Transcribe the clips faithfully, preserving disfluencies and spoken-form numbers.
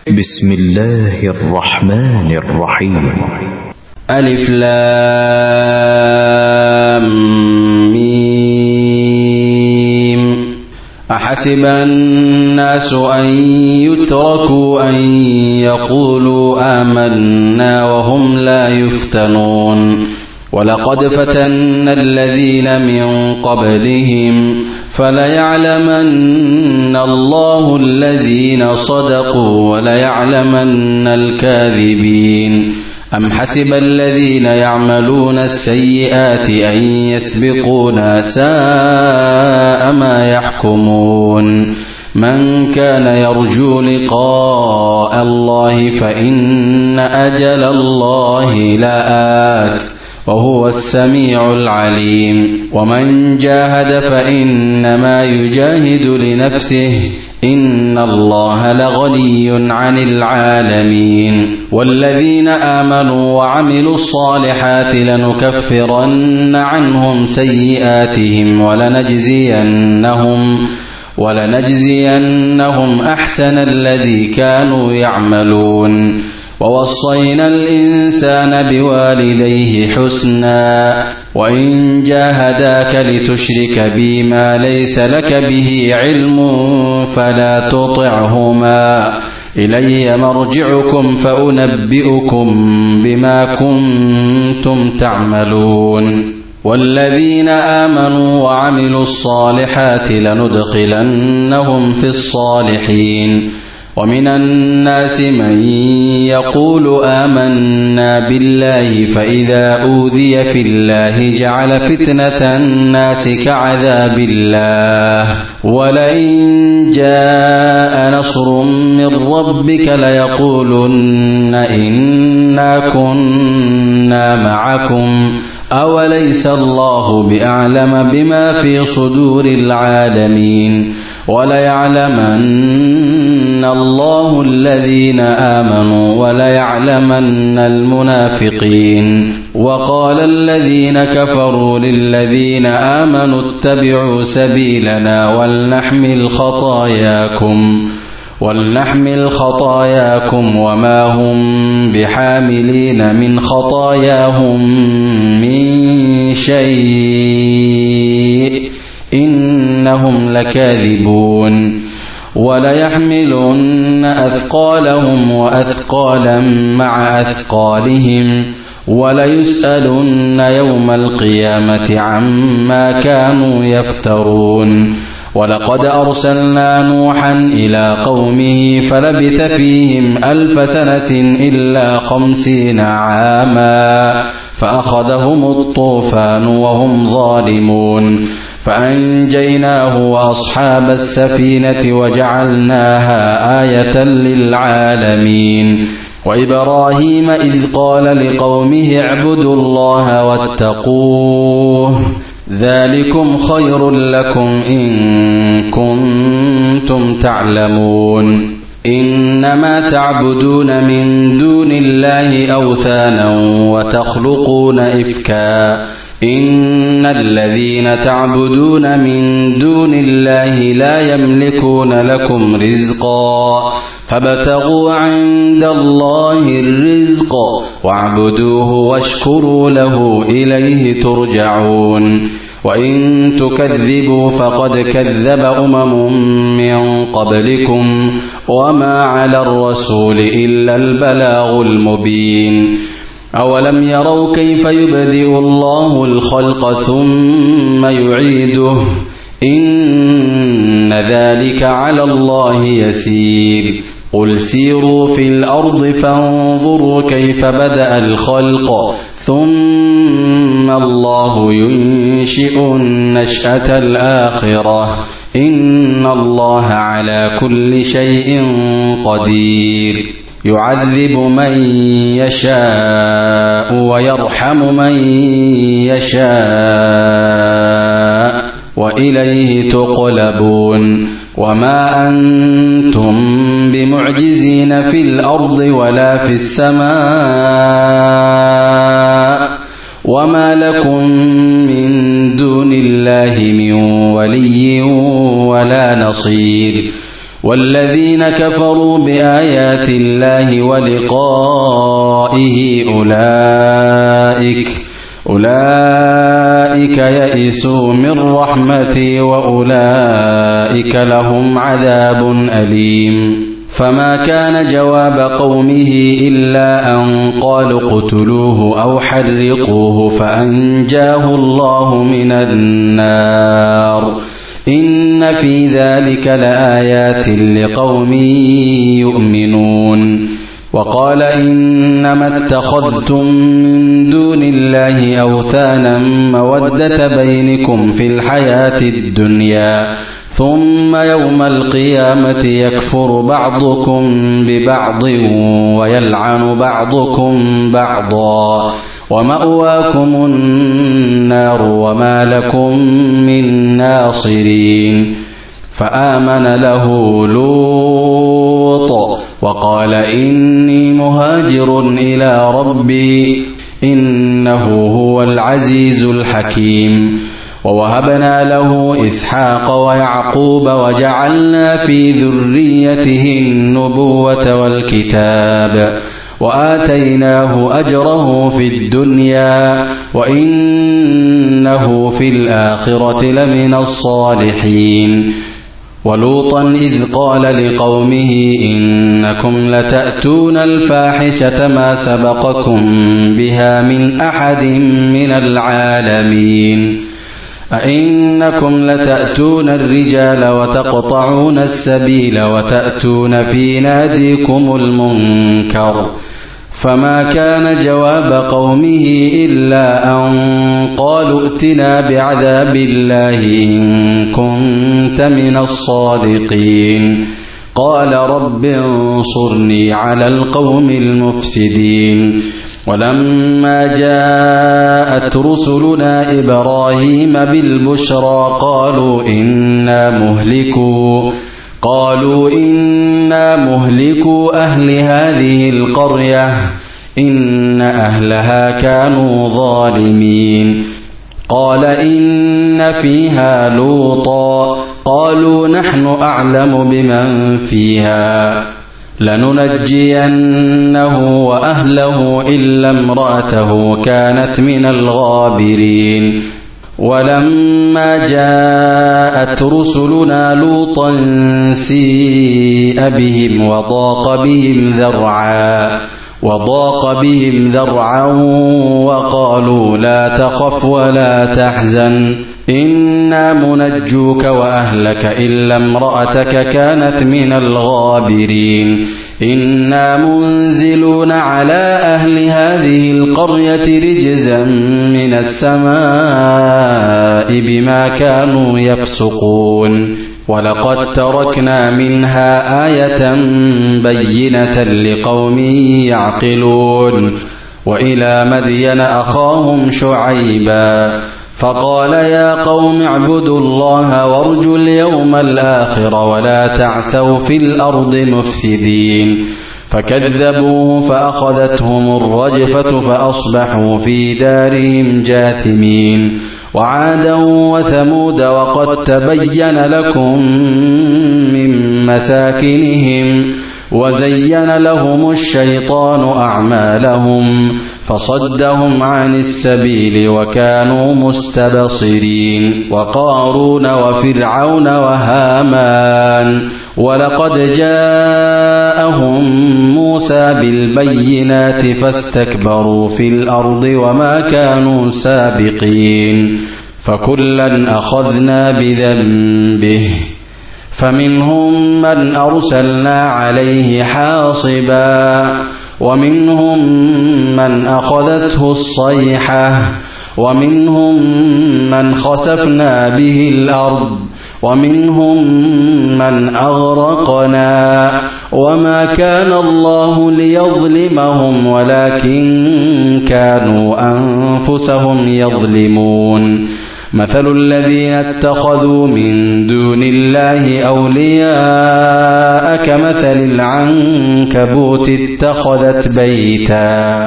بسم الله الرحمن الرحيم. ألف لام ميم. أحسب الناس أن يتركوا أن يقولوا آمنا وهم لا يفتنون ولقد فتنا الذين من قبلهم فليعلمن الله الذين صدقوا وليعلمن الكاذبين. أم حسب الذين يعملون السيئات أن يسبقونا ساء ما يحكمون. من كان يرجو لقاء الله فإن أجل الله لآت وهو السميع العليم. ومن جاهد فإنما يجاهد لنفسه إن الله لغني عن العالمين. والذين آمنوا وعملوا الصالحات لنكفرن عنهم سيئاتهم ولنجزينهم ولنجزينهم أحسن الذي كانوا يعملون. ووصينا الإنسان بوالديه حسنا وإن جاهداك لتشرك بي ما ليس لك به علم فلا تطعهما إلي مرجعكم فأنبئكم بما كنتم تعملون. والذين آمنوا وعملوا الصالحات لندخلنهم في الصالحين. ومن الناس من يقول آمنا بالله فإذا أوذي في الله جعل فتنة الناس كعذاب الله ولئن جاء نصر من ربك ليقولن إنا كنا معكم أوليس الله بأعلم بما في صدور العالمين. وليعلمن الله الذين آمنوا وليعلمن المنافقين. وقال الذين كفروا للذين آمنوا اتبعوا سبيلنا ولنحمل خطاياكم ولنحمل خطاياكم وما هم بحاملين من خطاياهم من شيء إنهم لكاذبون. وليحملن أثقالهم وأثقالا مع أثقالهم وليسألن يوم القيامة عما كانوا يفترون. ولقد أرسلنا نوحا إلى قومه فلبث فيهم ألف سنة إلا خمسين عاما فأخذهم الطوفان وهم ظالمون فأنجيناه وأصحاب السفينة وجعلناها آية للعالمين. وإبراهيم إذ قال لقومه اعبدوا الله واتقوه ذلكم خير لكم إن كنتم تعلمون. إنما تعبدون من دون الله أوثانا وتخلقون إفكا إن الذين تعبدون من دون الله لا يملكون لكم رزقا فابتغوا عند الله الرزق واعبدوه واشكروا له إليه ترجعون. وإن تكذبوا فقد كذب أمم من قبلكم وما على الرسول إلا البلاغ المبين. أولم يروا كيف يبدئ الله الخلق ثم يعيده إن ذلك على الله يسير. قل سيروا في الأرض فانظروا كيف بدأ الخلق ثم الله ينشئ النشأة الآخرة إن الله على كل شيء قدير. يعذب من يشاء ويرحم من يشاء وإليه تقلبون. وما أنتم بمعجزين في الأرض ولا في السماء وما لكم من دون الله من ولي ولا نصير. والذين كفروا بآيات الله ولقائه أولئك أولئك يئسوا من رحمتي وأولئك لهم عذاب أليم فما كان جواب قومه إلا أن قالوا اقتلوه أو حرقوه فأنجاه الله من النار إن في ذلك لآيات لقوم يؤمنون وقال إنما اتخذتم من دون الله أوثانا مودة بينكم في الحياة الدنيا ثم يوم القيامة يكفر بعضكم ببعض ويلعن بعضكم بعضا ومأواكم النار وما لكم من ناصرين فآمن له لوط وقال إني مهاجر إلى ربي إنه هو العزيز الحكيم ووهبنا له إسحاق ويعقوب وجعلنا في ذريته النبوة والكتاب وآتيناه أجره في الدنيا وإنه في الآخرة لمن الصالحين ولوطا إذ قال لقومه إنكم لتأتون الفاحشة ما سبقكم بها من أحد من العالمين أئنكم لتأتون الرجال وتقطعون السبيل وتأتون في ناديكم المنكر فما كان جواب قومه إلا أن قالوا ائتنا بعذاب الله إن كنت من الصادقين قال رب انصرني على القوم المفسدين ولما جاءت رسلنا إبراهيم بالبشرى قالوا إنا مهلكوا قالوا إنا مهلكوا أهل هذه القرية إن أهلها كانوا ظالمين قال إن فيها لوطا قالوا نحن أعلم بمن فيها لننجينه وأهله إلا امرأته كانت من الغابرين ولما جاءت رسلنا لوطا سيء بهم وضاق بهم ذرعا وضاق بهم ذرعا وقالوا لا تخف ولا تحزن إنا منجوك وأهلك إلا امرأتك كانت من الغابرين إنا منزلون على أهل هذه القرية رجزا من السماء بما كانوا يفسقون ولقد تركنا منها آية بينة لقوم يعقلون وإلى مدين أخاهم شعيبا فقال يا قوم اعبدوا الله وارجوا اليوم الآخر ولا تعثوا في الأرض مفسدين فكذبوه فأخذتهم الرجفة فأصبحوا في دارهم جاثمين وعادا وثمود وقد تبين لكم من مساكنهم وزين لهم الشيطان أعمالهم فصدهم عن السبيل وكانوا مستبصرين وقارون وفرعون وهامان ولقد جاءهم موسى بالبينات فاستكبروا في الأرض وما كانوا سابقين فكلا أخذنا بذنبه فمنهم من أرسلنا عليه حاصبا ومنهم من أخذته الصيحة ومنهم من خسفنا به الأرض ومنهم من أغرقنا وما كان الله ليظلمهم ولكن كانوا أنفسهم يظلمون مثل الذين اتخذوا من دون الله أولياء كمثل العنكبوت اتخذت بيتا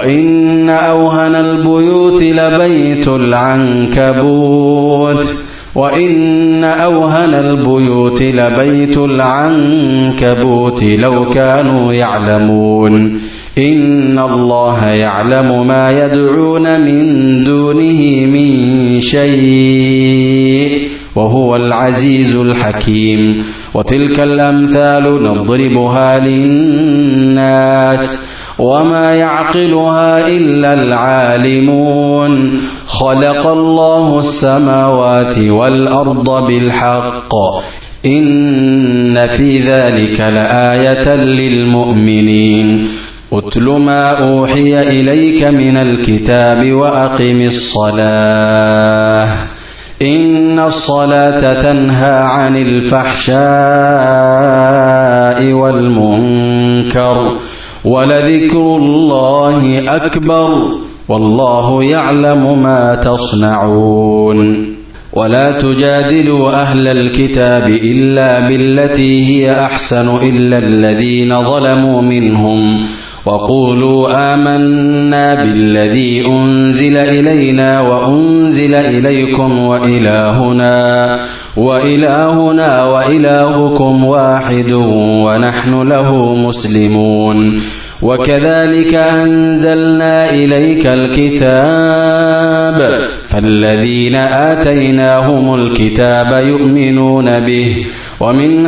وإن أوهن البيوت لبيت العنكبوت وإن أوهن البيوت لبيت العنكبوت لو كانوا يعلمون إن الله يعلم ما يدعون من دونه من شيء وهو العزيز الحكيم وتلك الأمثال نضربها للناس وما يعقلها إلا العالمون خلق الله السماوات والأرض بالحق إن في ذلك لآية للمؤمنين أتل ما أوحي إليك من الكتاب وأقم الصلاة إن الصلاة تنهى عن الفحشاء والمنكر ولذكر الله أكبر والله يعلم ما تصنعون ولا تجادلوا أهل الكتاب إلا بالتي هي أحسن إلا الذين ظلموا منهم وقولوا آمنا بالذي أنزل إلينا وأنزل إليكم وإلهنا وإلهنا وإلهكم واحد ونحن له مسلمون وكذلك أنزلنا إليك الكتاب فالذين آتيناهم الكتاب يؤمنون به ومن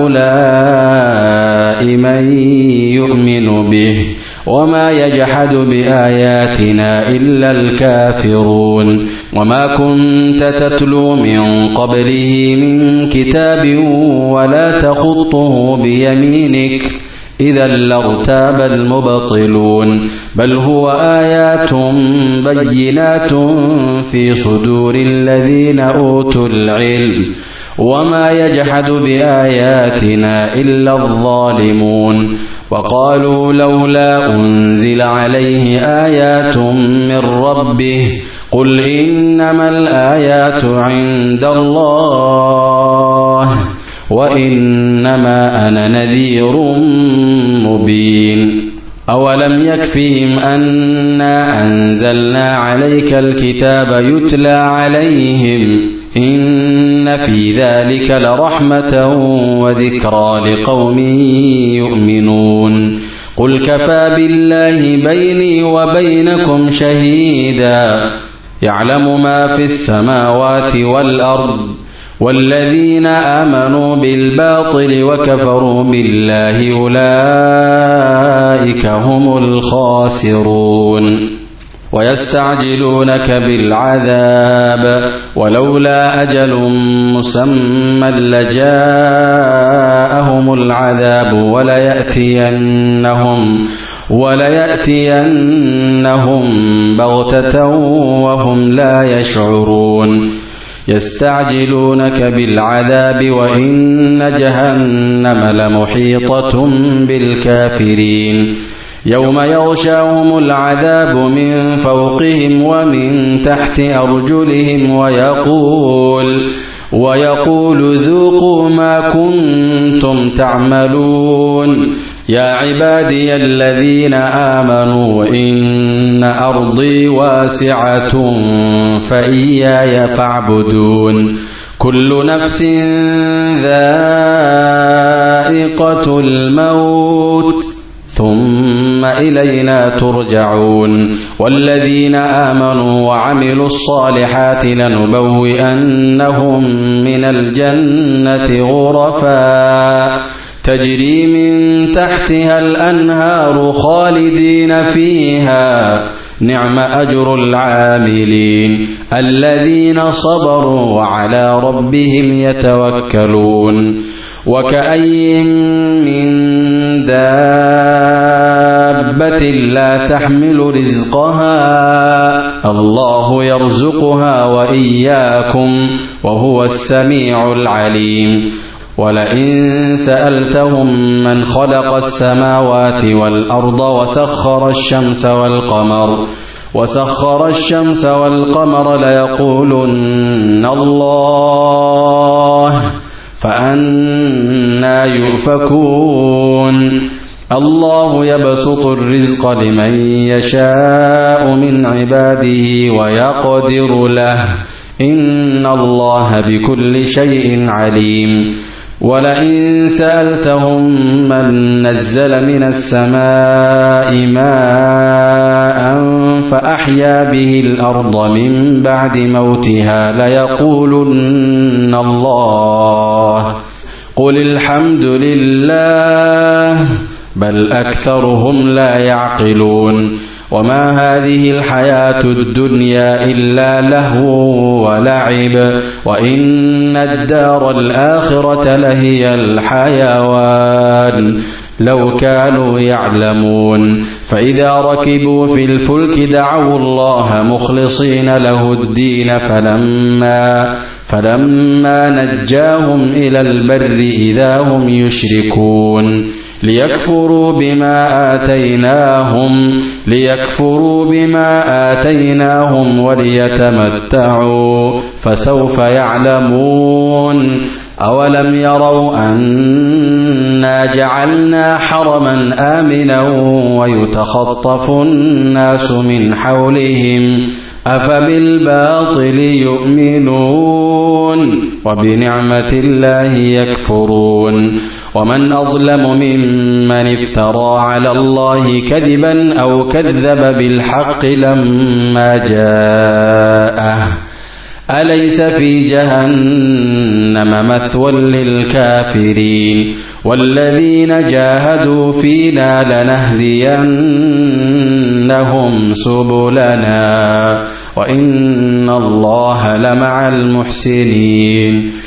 هؤلاء من يؤمن به وما يجحد بآياتنا إلا الكافرون وما كنت تتلو من قبله من كتاب ولا تخطه بيمينك إذا لارتاب المبطلون بل هو آيات بينات في صدور الذين أوتوا العلم وما يجحد بآياتنا إلا الظالمون وقالوا لولا أنزل عليه آيات من ربه قل إنما الآيات عند الله وإنما أنا نذير مبين أولم يكفهم أنا أنزلنا عليك الكتاب يتلى عليهم إن في ذلك لرحمة وذكرى لقوم يؤمنون قل كفى بالله بيني وبينكم شهيدا يعلم ما في السماوات والأرض والذين آمنوا بالباطل وكفروا بالله أولئك هم الخاسرون ويستعجلونك بالعذاب ولولا أجل مسمى لجاءهم العذاب وليأتينهم وليأتينهم بغتة وهم لا يشعرون يستعجلونك بالعذاب وإن جهنم لمحيطة بالكافرين يوم يغشاهم العذاب من فوقهم ومن تحت أرجلهم ويقول ويقول ذوقوا ما كنتم تعملون يا عبادي الذين آمنوا إن أرضي واسعة فإياي فاعبدون كل نفس ذائقة الموت ثم إلينا ترجعون والذين آمنوا وعملوا الصالحات لنبوئنهم من الجنة غرفا تجري من تحتها الأنهار خالدين فيها نعم أجر العاملين الذين صبروا وعلى ربهم يتوكلون وكأي من دابة لا تحمل رزقها الله يرزقها وإياكم وهو السميع العليم ولئن سألتهم من خلق السماوات والأرض وسخر الشمس والقمر وسخر الشمس والقمر ليقولن الله فأنى يؤفكون الله يبسط الرزق لمن يشاء من عباده ويقدر له إن الله بكل شيء عليم ولئن سألتهم من نزل من السماء ماء فأحيا به الأرض من بعد موتها ليقولن الله قل الحمد لله بل أكثرهم لا يعقلون وما هذه الحياة الدنيا إلا لهو ولعب وإن الدار الآخرة لهي الحيوان لو كانوا يعلمون فإذا ركبوا في الفلك دعوا الله مخلصين له الدين فلما فلما نجاهم إلى البر إذا هم يشركون ليكفروا بما آتيناهم ليكفروا بما آتيناهم وليتمتعوا فسوف يعلمون أولم يروا أنا جعلنا حرما آمنا ويتخطف الناس من حولهم أفبالباطل يؤمنون وبنعمة الله يكفرون ومن أظلم ممن افترى على الله كذبا أو كذب بالحق لما جاءه أليس في جهنم مثوى للكافرين والذين جاهدوا فينا لنهدينهم سبلنا وإن الله لمع المحسنين